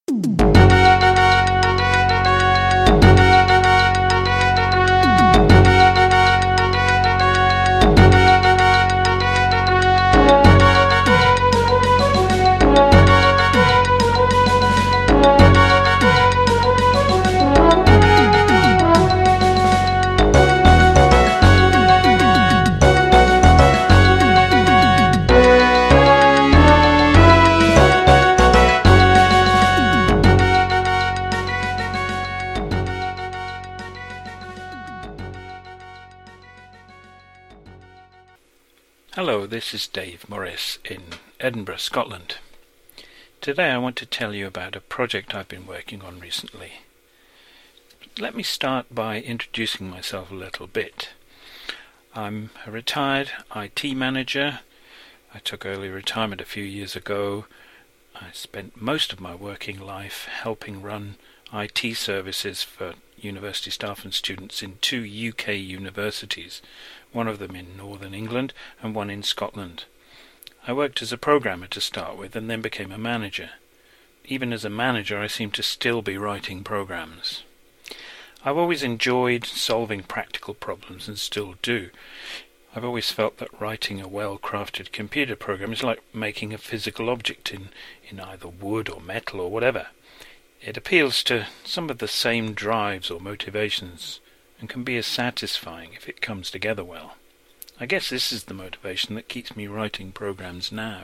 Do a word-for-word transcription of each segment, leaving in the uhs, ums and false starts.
Hello, this is Dave Morris in Edinburgh, Scotland. Today I want to tell you about a project I've been working on recently. Let me start by introducing myself a little bit. I'm a retired I T manager. I took early retirement a few years ago. I spent most of my working life helping run I T services for university staff and students in two U K universities, one of them in northern England and one in Scotland. I worked as a programmer to start with and then became a manager. Even as a manager I seem to still be writing programs. I've always enjoyed solving practical problems and still do. I've always felt that writing a well-crafted computer program is like making a physical object in, in either wood or metal or whatever. It appeals to some of the same drives or motivations and can be as satisfying if it comes together well. I guess this is the motivation that keeps me writing programs now.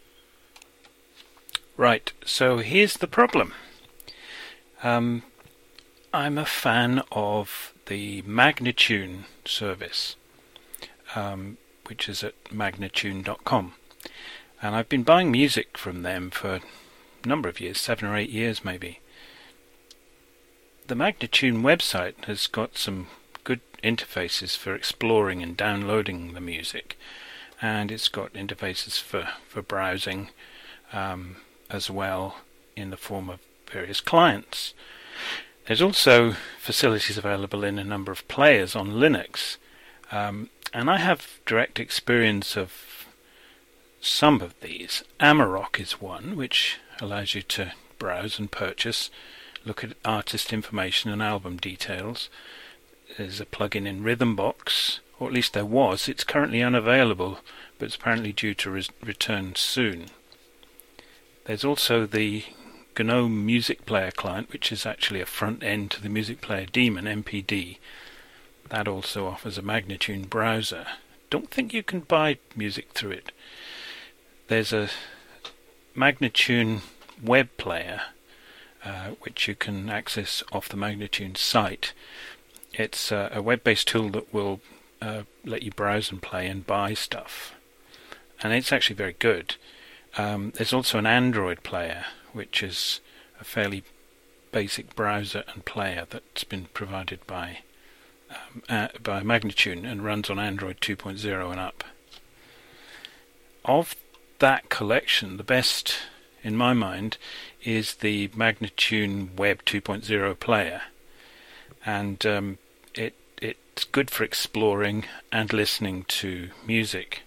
Right, so here's the problem. Um, I'm a fan of the Magnatune service, um, which is at magnatune dot com. And I've been buying music from them for a number of years, seven or eight years maybe. The Magnatune website has got some good interfaces for exploring and downloading the music, and it's got interfaces for, for browsing um, as well in the form of various clients. There's also facilities available in a number of players on Linux, um, and I have direct experience of some of these. Amarok is one, which allows you to browse and purchase, look at artist information and album details. There's a plugin in Rhythmbox, or at least there was. It's currently unavailable, but it's apparently due to re- return soon. There's also the GNOME Music Player client, which is actually a front end to the Music Player daemon, M P D. That also offers a Magnatune browser. Don't think you can buy music through it. There's a Magnatune web player, Uh, which you can access off the Magnatune site. It's uh, a web-based tool that will uh, let you browse and play and buy stuff, and it's actually very good. Um, there's also an Android player, which is a fairly basic browser and player that's been provided by um, uh, by Magnatune and runs on Android two point oh and up. Of that collection, the best in my mind is the Magnatune Web two point oh player, and um, it it's good for exploring and listening to music.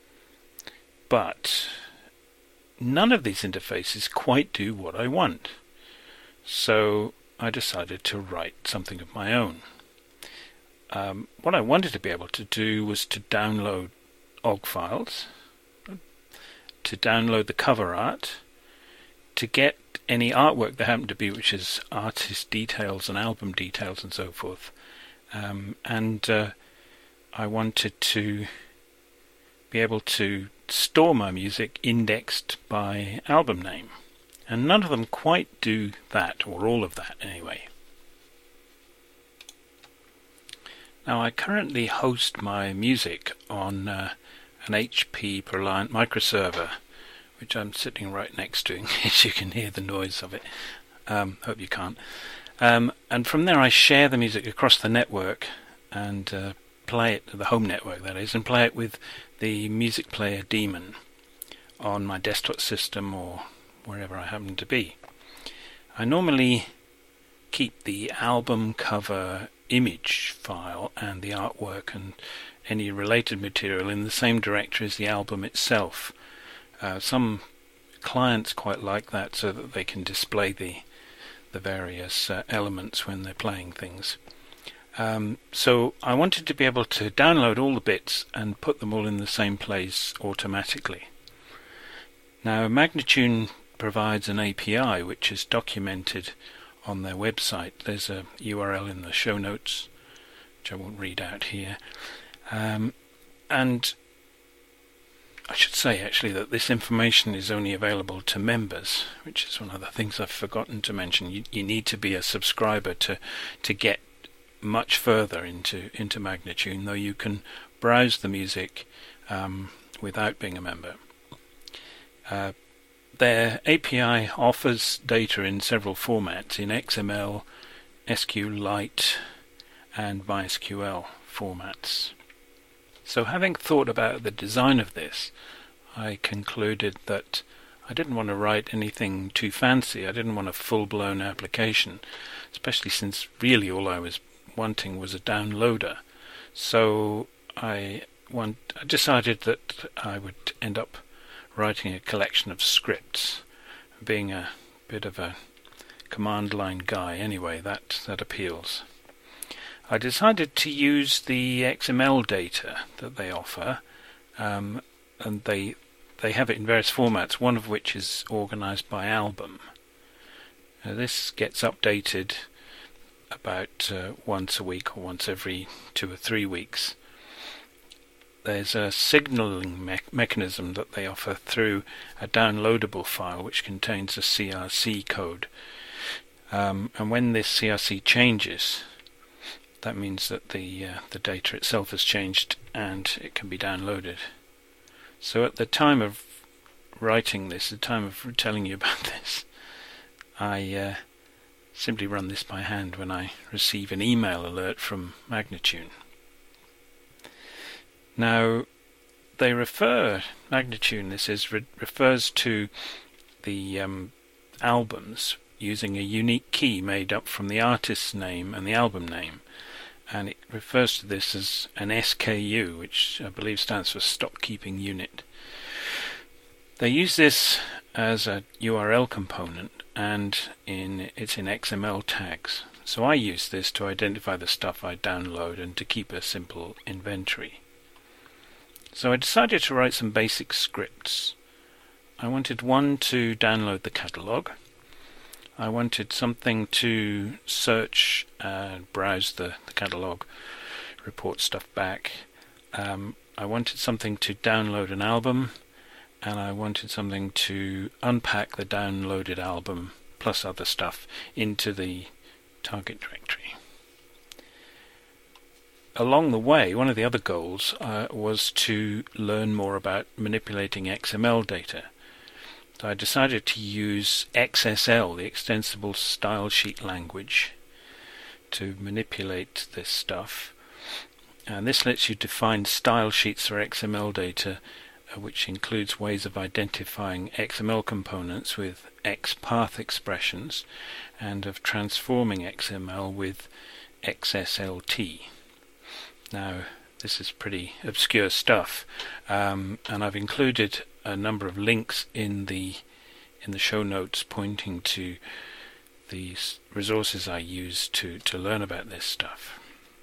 But none of these interfaces quite do what I want, so I decided to write something of my own. Um, what I wanted to be able to do was to download O G files, to download the cover art, to get any artwork there happened to be, which is artist details and album details and so forth. Um, and uh, I wanted to be able to store my music indexed by album name. And none of them quite do that, or all of that anyway. Now I currently host my music on uh, an H P ProLiant microserver, which I'm sitting right next to in case you can hear the noise of it. Um, hope you can't. Um, and from there I share the music across the network and uh, play it, the home network that is, and play it with the Music Player daemon on my desktop system or wherever I happen to be. I normally keep the album cover image file and the artwork and any related material in the same directory as the album itself. Uh, some clients quite like that, so that they can display the the various uh, elements when they're playing things. Um, so I wanted to be able to download all the bits and put them all in the same place automatically. Now Magnatune provides an A P I which is documented on their website. There's a U R L in the show notes, which I won't read out here. Um, and I should say actually that this information is only available to members, which is one of the things I've forgotten to mention. You, you need to be a subscriber to to get much further into into Magnatune, though you can browse the music um, without being a member. Uh, their A P I offers data in several formats, in X M L, SQLite, and MySQL formats. So having thought about the design of this, I concluded that I didn't want to write anything too fancy. I didn't want a full-blown application, especially since really all I was wanting was a downloader. So I, want, I decided that I would end up writing a collection of scripts. Being a bit of a command line guy anyway, that, that appeals. I decided to use the X M L data that they offer, um, and they they have it in various formats, one of which is organized by album. Now, this gets updated about uh, once a week or once every two or three weeks. There's a signaling me- mechanism that they offer through a downloadable file which contains a C R C code. Um, and when this C R C changes, that means that the uh, the data itself has changed and it can be downloaded. So at the time of writing this, the time of telling you about this, I uh, simply run this by hand when I receive an email alert from Magnatune. Now, they refer, Magnatune, this is, re- refers to the um, albums using a unique key made up from the artist's name and the album name. And it refers to this as an S K U, which I believe stands for Stock Keeping Unit. They use this as a U R L component, and in it's in X M L tags. So I use this to identify the stuff I download and to keep a simple inventory. So I decided to write some basic scripts. I wanted one to download the catalogue. I wanted something to search and browse the, the catalogue, report stuff back. Um, I wanted something to download an album, and I wanted something to unpack the downloaded album plus other stuff into the target directory. Along the way, one of the other goals uh, was to learn more about manipulating X M L data. So I decided to use X S L, the Extensible Style Sheet language, to manipulate this stuff. And this lets you define style sheets for X M L data, uh, which includes ways of identifying X M L components with X path expressions and of transforming X M L with X S L T. Now, this is pretty obscure stuff, um, and I've included a number of links in the in the show notes pointing to the resources I use to, to learn about this stuff.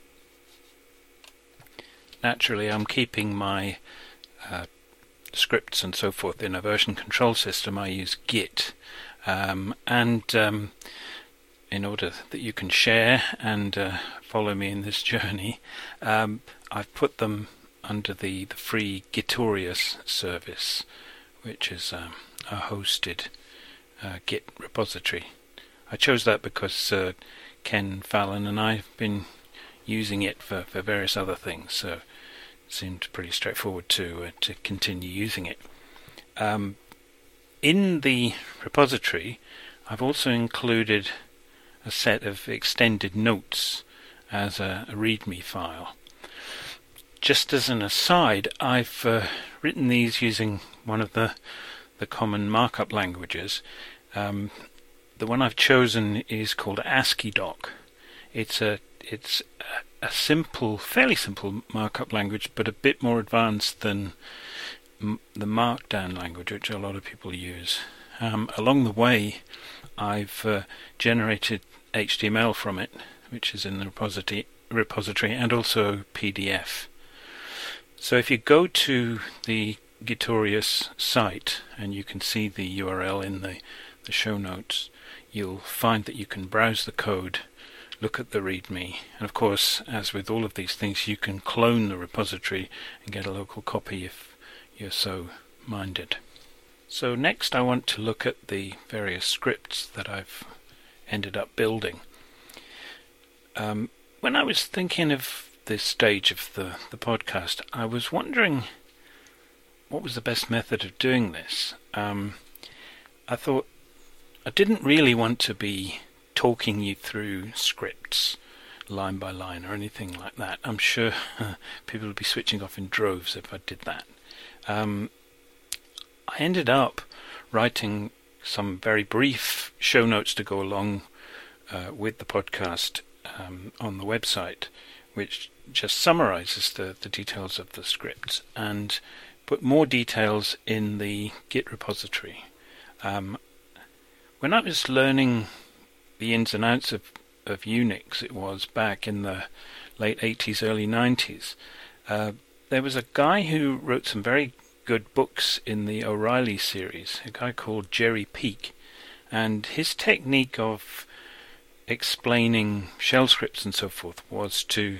Naturally, I'm keeping my uh, scripts and so forth in a version control system. I use Git, um, and um, in order that you can share and uh, follow me in this journey, um, I've put them under the, the free Gitorious service, which is um, a hosted uh, Git repository. I chose that because uh, Ken Fallon and I have been using it for, for various other things, so it seemed pretty straightforward to uh, to continue using it. Um, in the repository, I've also included a set of extended notes as a, a README file. Just as an aside, I've uh, written these using one of the the common markup languages. Um, the one I've chosen is called AsciiDoc. It's a it's a, a simple, fairly simple markup language, but a bit more advanced than m- the Markdown language, which a lot of people use. Um, along the way, I've uh, generated H T M L from it, which is in the repository, repository, and also P D F. So if you go to the Gitorious site, and you can see the U R L in the, the show notes, you'll find that you can browse the code, look at the README, and of course, as with all of these things, you can clone the repository and get a local copy if you're so minded. So next I want to look at the various scripts that I've ended up building. Um, when I was thinking of this stage of the, the podcast, I was wondering what was the best method of doing this. Um, I thought I didn't really want to be talking you through scripts line by line or anything like that. I'm sure people would be switching off in droves if I did that. Um, I ended up writing some very brief show notes to go along uh, with the podcast um, on the website, which just summarizes the, the details of the scripts and put more details in the Git repository. Um, when I was learning the ins and outs of, of Unix, it was back in the late eighties, early nineties, uh, there was a guy who wrote some very good books in the O'Reilly series, a guy called Jerry Peak, and his technique of explaining shell scripts and so forth was to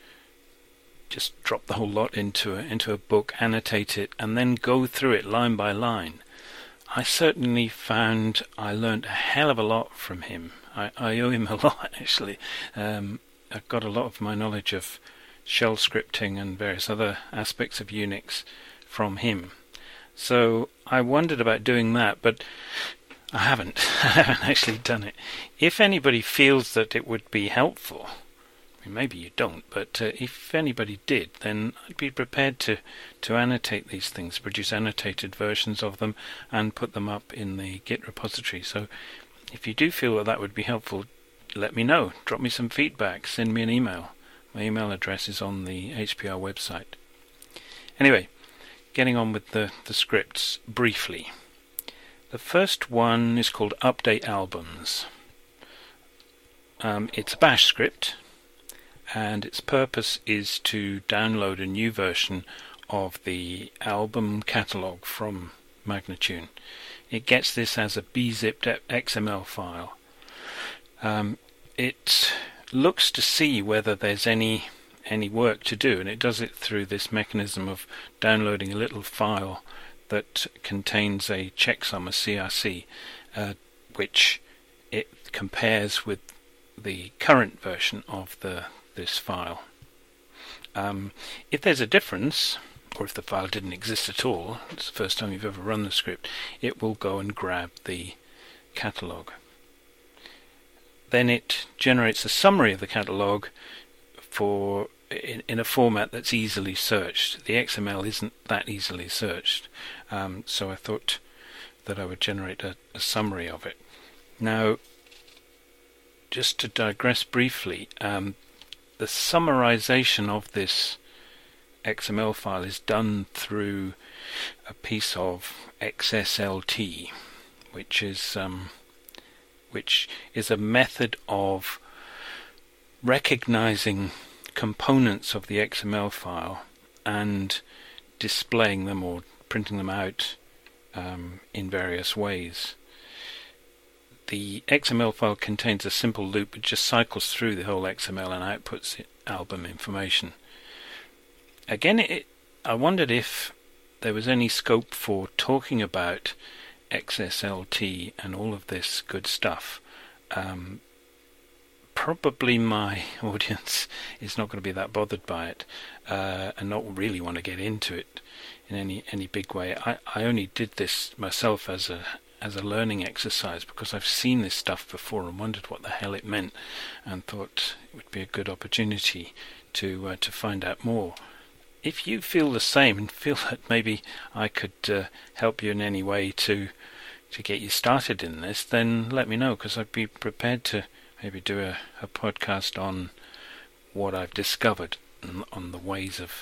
just drop the whole lot into a, into a book, annotate it, and then go through it line by line. I certainly found I learned a hell of a lot from him. I, I owe him a lot, actually. Um, I've got a lot of my knowledge of shell scripting and various other aspects of Unix from him. So I wondered about doing that, but I haven't. I haven't actually done it. If anybody feels that it would be helpful, I mean, maybe you don't, but uh, if anybody did, then I'd be prepared to, to annotate these things, produce annotated versions of them, and put them up in the Git repository. So if you do feel that that would be helpful, let me know. Drop me some feedback. Send me an email. My email address is on the H P R website. Anyway, getting on with the, the scripts briefly. The first one is called Update Albums. Um, it's a bash script, and its purpose is to download a new version of the album catalog from Magnatune. It gets this as a bzipped X M L file. Um, it looks to see whether there's any any work to do, and it does it through this mechanism of downloading a little file that contains a checksum, a C R C, uh, which it compares with the current version of the this file. Um, if there's a difference, or if the file didn't exist at all, it's the first time you've ever run the script, it will go and grab the catalog. Then it generates a summary of the catalog for in, in a format that's easily searched. The X M L isn't that easily searched, um, so I thought that I would generate a, a summary of it. Now, just to digress briefly, um, the summarization of this X M L file is done through a piece of X S L T, which is um, which is a method of recognizing components of the X M L file and displaying them or printing them out um, in various ways. The X M L file contains a simple loop that just cycles through the whole X M L and outputs album information. Again, it, I wondered if there was any scope for talking about X S L T and all of this good stuff. Um, probably my audience is not going to be that bothered by it uh, and not really want to get into it in any any big way. I, I only did this myself as a as a learning exercise because I've seen this stuff before and wondered what the hell it meant, and thought it would be a good opportunity to uh, to find out more. If you feel the same and feel that maybe I could uh, help you in any way to to get you started in this, then let me know, because I'd be prepared to maybe do a, a podcast on what I've discovered and on the ways of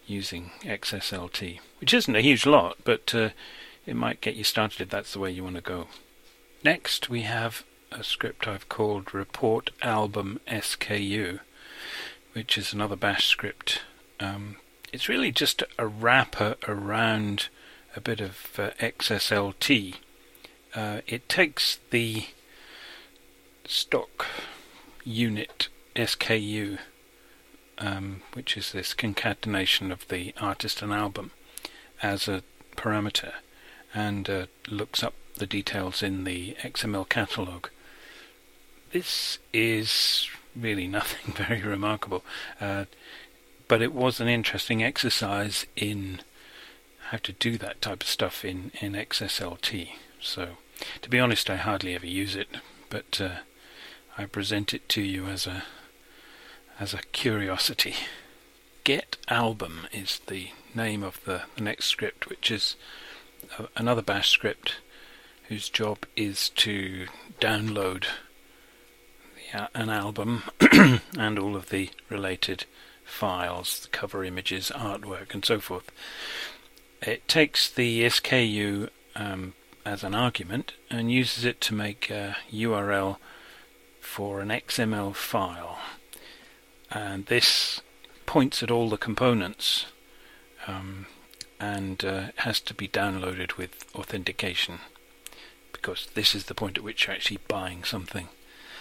using X S L T, which isn't a huge lot, but uh, it might get you started if that's the way you want to go. Next we have a script I've called report album S K U, which is another bash script. Um, it's really just a wrapper around a bit of uh, X S L T. Uh, it takes the stock unit S K U, um, which is this concatenation of the artist and album, as a parameter, and uh, looks up the details in the X M L catalog. This is really nothing very remarkable, uh, but it was an interesting exercise in how to do that type of stuff in, in X S L T. So, to be honest, I hardly ever use it, but uh, I present it to you as a as a curiosity. Get album is the name of the, the next script, which is a, another bash script whose job is to download the, an album and all of the related files, the cover images, artwork, and so forth. It takes the S K U um, as an argument and uses it to make a U R L for an X M L file, and this points at all the components um, and uh, has to be downloaded with authentication, because this is the point at which you're actually buying something.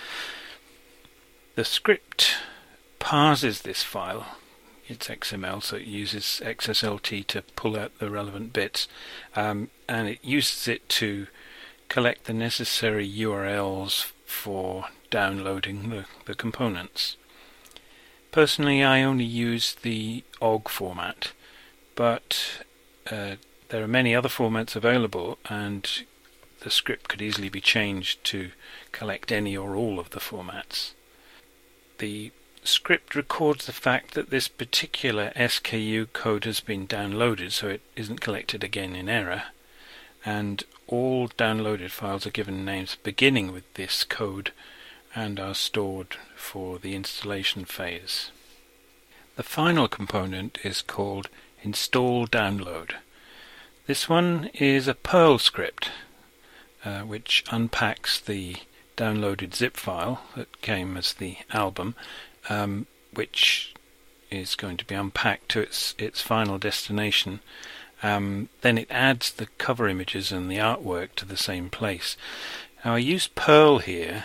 The script parses this file. It's X M L, so it uses X S L T to pull out the relevant bits, um, and it uses it to collect the necessary U R Ls for downloading the, the components. Personally, I only use the O G format, but uh, there are many other formats available, and the script could easily be changed to collect any or all of the formats. The script records the fact that this particular S K U code has been downloaded, so it isn't collected again in error, and all downloaded files are given names beginning with this code and are stored for the installation phase. The final component is called install download. This one is a Perl script uh, which unpacks the downloaded zip file that came as the album, um, which is going to be unpacked to its its final destination. Um, then it adds the cover images and the artwork to the same place. Now, I use Perl here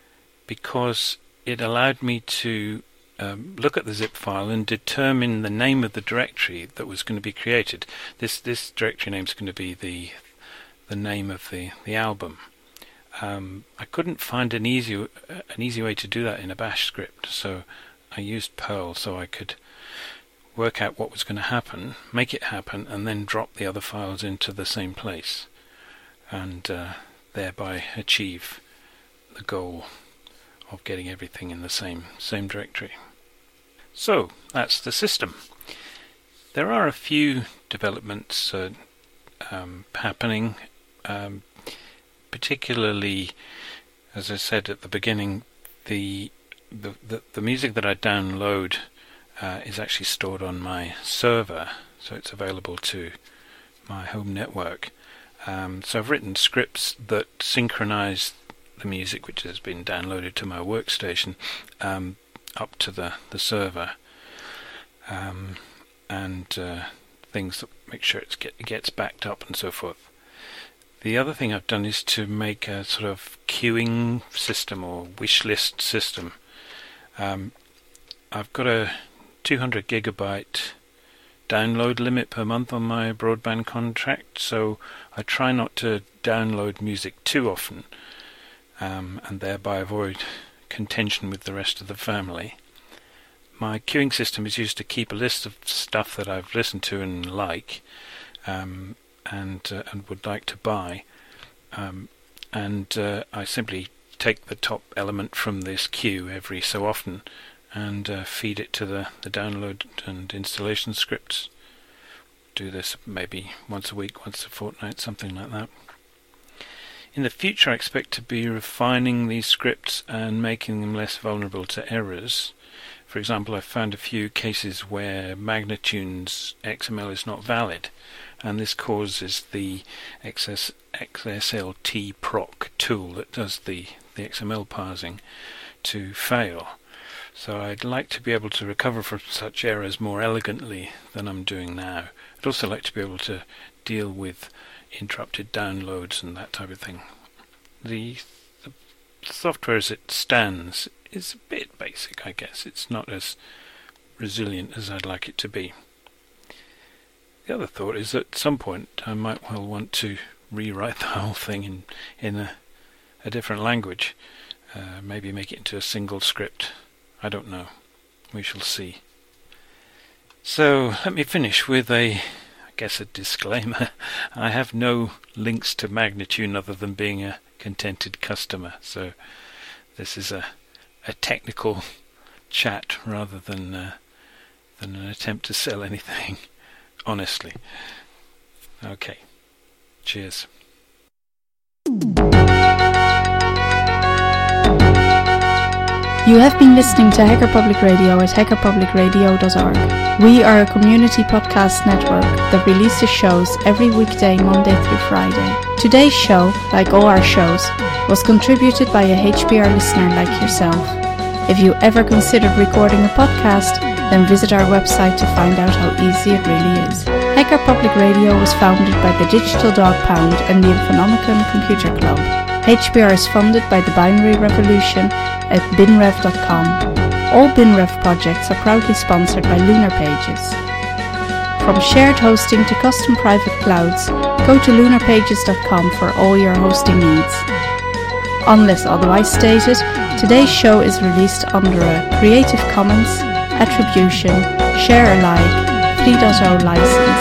because it allowed me to um, look at the zip file and determine the name of the directory that was going to be created. This this directory name is going to be the the name of the the album. Um, I couldn't find an easy an easy way to do that in a bash script, so I used Perl so I could work out what was going to happen, make it happen, and then drop the other files into the same place, and uh, thereby achieve the goal of getting everything in the same same directory. So that's the system. There are a few developments uh, um, happening, um, particularly, as I said at the beginning, the the, the, the music that I download uh, is actually stored on my server, so it's available to my home network. Um, so I've written scripts that synchronize the music which has been downloaded to my workstation um, up to the, the server, um, and uh, things that make sure it's get, it gets backed up and so forth. The other thing I've done is to make a sort of queuing system or wish list system. Um, I've got a two hundred gigabyte download limit per month on my broadband contract, so I try not to download music too often, um, and thereby avoid contention with the rest of the family. My queuing system is used to keep a list of stuff that I've listened to and like, um, and uh, and would like to buy, um, and uh, I simply take the top element from this queue every so often and uh, feed it to the, the download and installation scripts. Do this maybe once a week, once a fortnight, something like that. In the future, I expect to be refining these scripts and making them less vulnerable to errors. For example, I've found a few cases where Magnitune's X M L is not valid, and this causes the X S L T proc tool that does the, the X M L parsing to fail. So I'd like to be able to recover from such errors more elegantly than I'm doing now. I'd also like to be able to deal with interrupted downloads and that type of thing. The, the software as it stands is a bit basic, I guess. It's not as resilient as I'd like it to be. The other thought is that at some point I might well want to rewrite the whole thing in, in a, a different language. Uh, maybe make it into a single script. I don't know. We shall see. So let me finish with a, I guess a disclaimer. I have no links to Magnitune other than being a contented customer. So this is a, a technical chat rather than uh, than an attempt to sell anything. Honestly. Okay. Cheers. You have been listening to Hacker Public Radio at hacker public radio dot org. We are a community podcast network that releases shows every weekday, Monday through Friday. Today's show, like all our shows, was contributed by a H P R listener like yourself. If you ever considered recording a podcast, then visit our website to find out how easy it really is. Hacker Public Radio was founded by the Digital Dog Pound and the Infonomicon Computer Club. H P R is funded by the Binary Revolution at binrev dot com. All BinRev projects are proudly sponsored by Lunar Pages. From shared hosting to custom private clouds, go to lunar pages dot com for all your hosting needs. Unless otherwise stated, today's show is released under a Creative Commons Attribution Share Alike three point oh license.